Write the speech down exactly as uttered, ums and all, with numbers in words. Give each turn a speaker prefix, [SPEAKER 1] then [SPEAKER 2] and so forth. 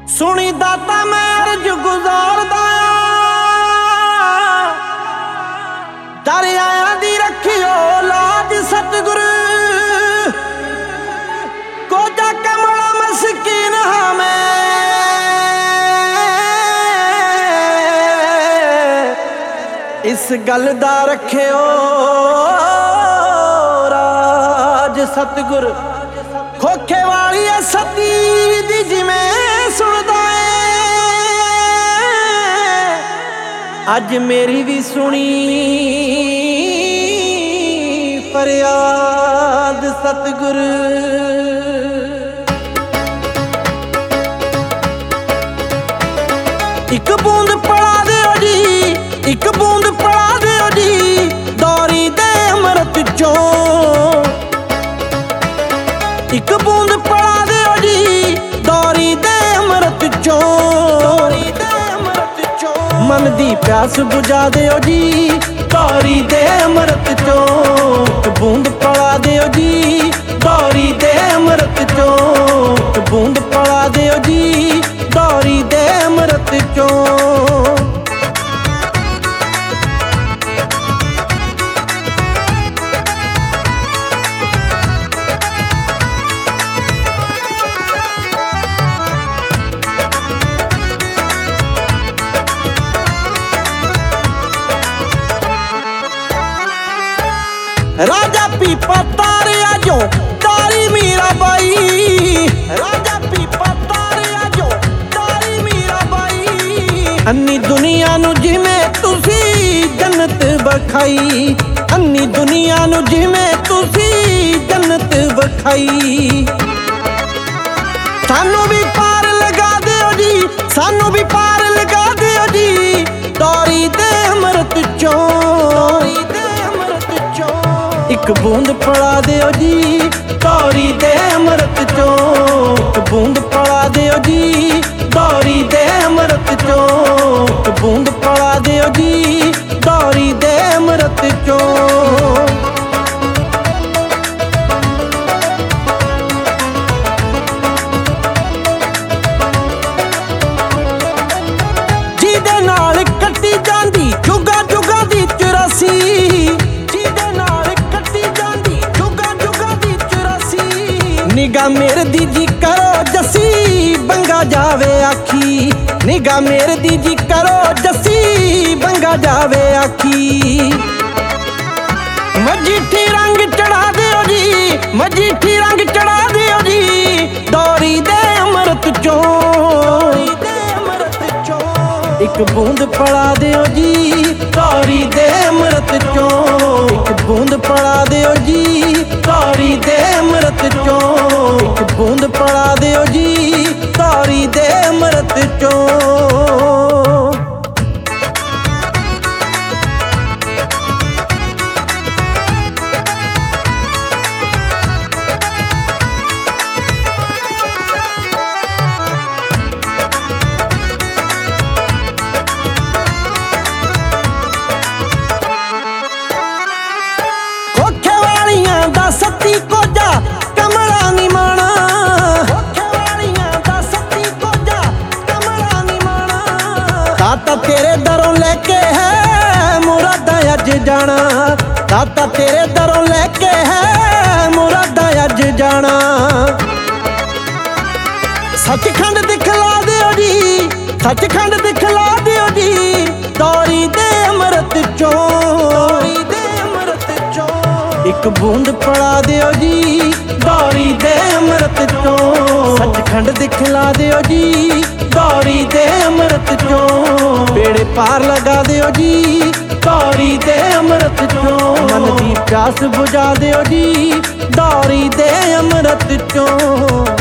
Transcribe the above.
[SPEAKER 1] ਸੁਣੀ ਦਾਤਾ ਮੈਂ ਅਰਜ ਗੁਜ਼ਾਰਦਾ ਦਰ ਆਇਆਂ ਦੀ ਰੱਖਿਓ ਲਾਜ ਸਤਿਗੁਰ ਕੋਜਾ ਕਮਲਾ ਮਸਕੀਨ ਹਾਂ ਮੈਂ ਇਸ ਗੱਲ ਦਾ ਰੱਖਿਓ ਰਾਜ ਸਤਿਗੁਰ खोखे वाली है सती दी जिमें सुनदा है अज मेरी भी सुनी फरियाद सतगुर। एक बूंद पड़ा दियो जी एक बूंद पड़ा दियो जी दौरी दे अमृत चों एक बूंद पड़ा दियो जी दौरी दे अमृत चों मन दी प्यास बुझा दियो जी दौरी दे अमृत चों एक बूंद पड़ा दियो जी दौरी दे अमृत चों एक बूंद पड़ा दियो जी दौरी दे अमृत चों। राजा पीपा तारिया जो तारी मीरा बाई राजा पीपा तारिया जो तारी मीरा बाई अन्नी दुनिया नू जिवें तुसी जन्नत बखाई अन्नी दुनिया नू जिवें तुसी जन्नत बखाई सानू भी पार लगा दियो जी सानू भी पार लगा दियो जी दौरी दे अमृत चों एक बूंद पड़ा दियो जी दौरी दे अमृत चों एक बूंद पड़ा दियो जी दौरी दे अमृत चों एक बूंद पड़ा दियो जी दौरी दे अमृत चों। जिहदे नाल कट्टी जांदी जुगा जुगा दी चौरासी निगाह मेरे दी जी करो जसी बंगा जावे आखी निगाह मेरे दी जी करो जसी बंगा जावे आखी मजीठी रंग चढ़ा दियो जी मजीठी रंग चढ़ा दियो जी दौरी दे अमृत चों एक बूंद पड़ा दियो जी दौरी दे अमृत चों एक बूंद पड़ा दियो जी दौरी दे अमृत चों एक बूंद पड़ा दियो जी दौरी दे अमृत चों। सती कोजा कमला नी माना खोखे वालियां दा सती कोजा कमला नी माना दाता तेरे दरों लेके है मुरादा अज जाना दाता तेरे दरों लेके है मुरादा अज जाना सचखंड दिखला दियो जी सचखंड दिखला दियो जी दौरी दे अमृत चों एक बूंद पड़ा दियो जी दौरी दे अमृत चों सचखंड दिखला दियो जी दौरी दे अमृत चों बेड़े पार लगा दियो जी दौरी दे अमृत चों मन दी प्यास बुझा दियो जी दौरी दे अमृत चों।